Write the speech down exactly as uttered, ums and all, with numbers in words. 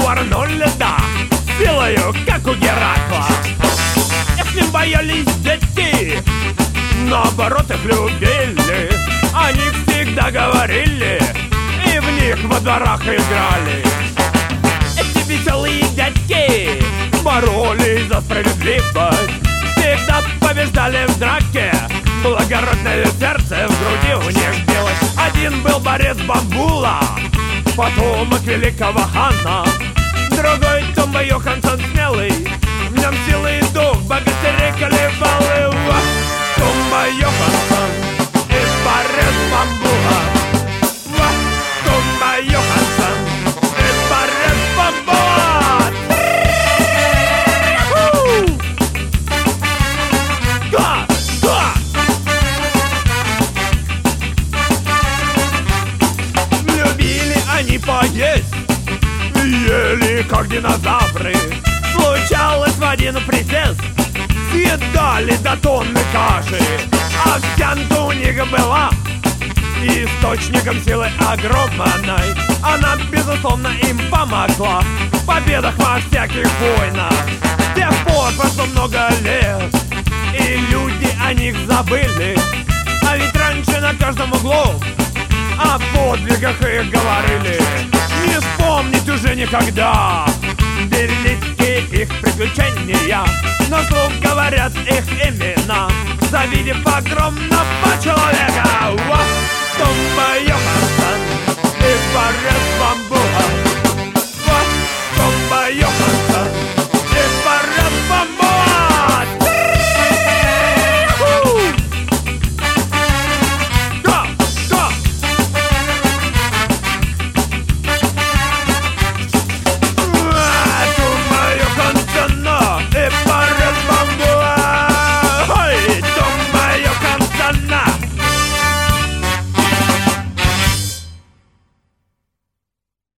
Арнольда льда, силою, как у Геракла. С ним боялись дети, наоборот их любили. О них всегда говорили и в них во дворах играли. Эти веселые дядьки боролись за справедливость, всегда побеждали в драке, благородное сердце в груди у них билось. Один был борец Бамбула, потомок великого хана. Другой Тумба Йоханссон смелый, в нем силы и дух богатырей колебал его. Тумба Йоханссон и борец Бамбула. Тумба Йоханссон и борец Бамбула. Да, да. Любили они поесть, ели как динозавры. Случалось в один присест, съедали до тонны каши. Овсянка у них была источником силы огромной. Она, безусловно, им помогла в победах во всяких войнах. С тех пор прошло много лет, и люди о них забыли. А ведь раньше на каждом углу о подвигах их говорили. Не вспомнить уже никогда великие их приключения, но вслух говорят их имена, завидев огромного человека. Тумба Йоханссон